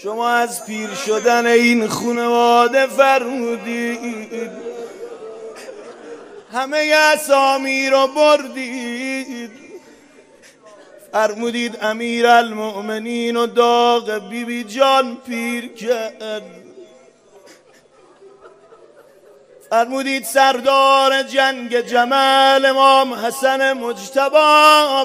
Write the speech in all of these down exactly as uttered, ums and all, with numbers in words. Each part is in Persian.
شما از پیر شدن این خانواده فرمودید، همه اسامی رو بردید، فرمودید امیر المؤمنین و داغ بی بی جان پیر کرد، فرمودید سردار جنگ جمل امام حسن مجتبی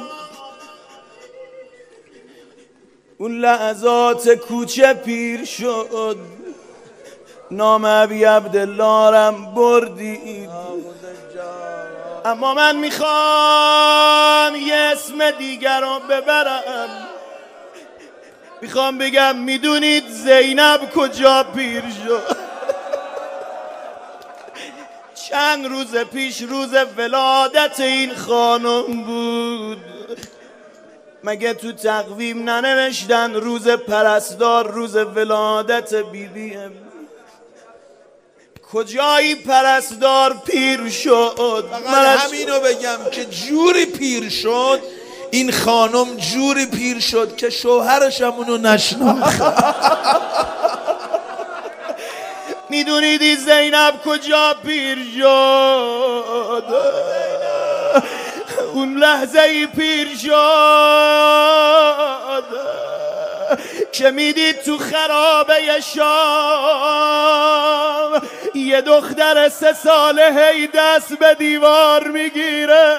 اون لحظات کوچه پیر شد، نام ابی عبدالله رم بردید. اما من میخوام یه اسم دیگر رو ببرم، میخوام بگم میدونید زینب کجا پیر شد؟ چند روز پیش روز ولادت این خانم بود، مگه تو تقویم ننوشتن روز پرستار روز ولادت بیبیم؟ کجایی پرستار پیر شد؟ من همینو بگم که جوری پیر شد این خانم، جوری پیر شد که شوهرش هم اونو نشناخت. میدونیدی زینب کجا پیر شد؟ اون لحظه ای پیر شد که میدید تو خرابه شام یه دختر سه ساله هی دست به دیوار میگیره،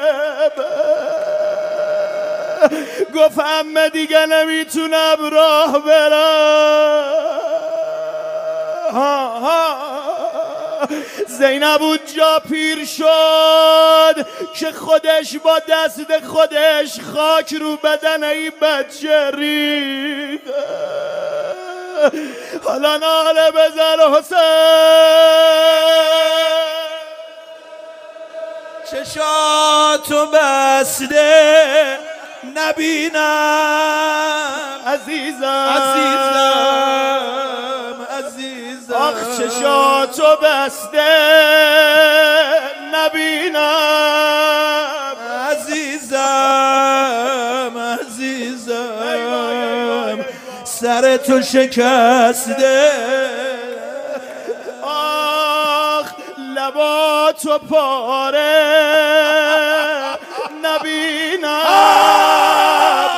گفت عمه دیگه نمیتونم راه برم. ها ها زینب اونجا پیر شد که خودش با دست خودش خاک رو بدن این بچه ریخت. حالا ناله بزن حسین، چشاتو بسته نبینم عزیزم عزیزم عزیزم، آخ چشاتو بسته نبینم عزیزم عزیزم، سر تو شکسته، آخ لباتو پاره نبینم.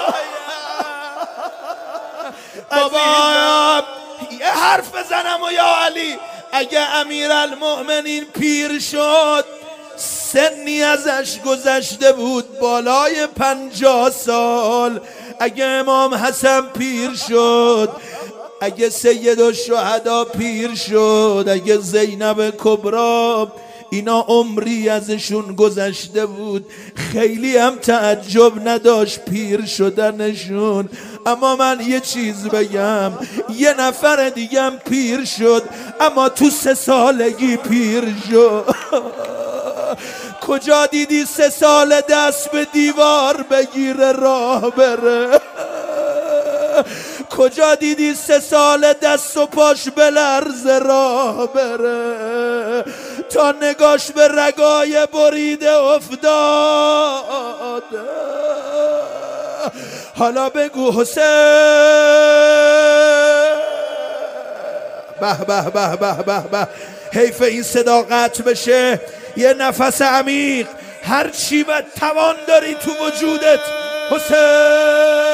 بابا یه حرف بزنم و یا علی، اگه امیر المؤمنین پیر شد سنی ازش گذشته بود بالای پنجاه سال، اگه امام حسن پیر شد، اگه سید الشهدا پیر شد، اگه زینب کبری، اینا عمری ازشون گذشته بود، خیلی هم تعجب نداشت پیر شدنشون. اما من یه چیز بگم، یه نفر دیگه هم پیر شد اما تو سه سالگی پیر شد. کجا دیدی سه سال دست به دیوار بگیره راه بره؟ کجا دیدی سه سال دست و پاش بلرزه راه بره؟ تا نگاش به رگای بریده افتاد. حالا بگو حسین. به به به به به به، حیف این صدا قطع بشه. یه نفس عمیق، هر چی به توان داری تو وجودت. حسین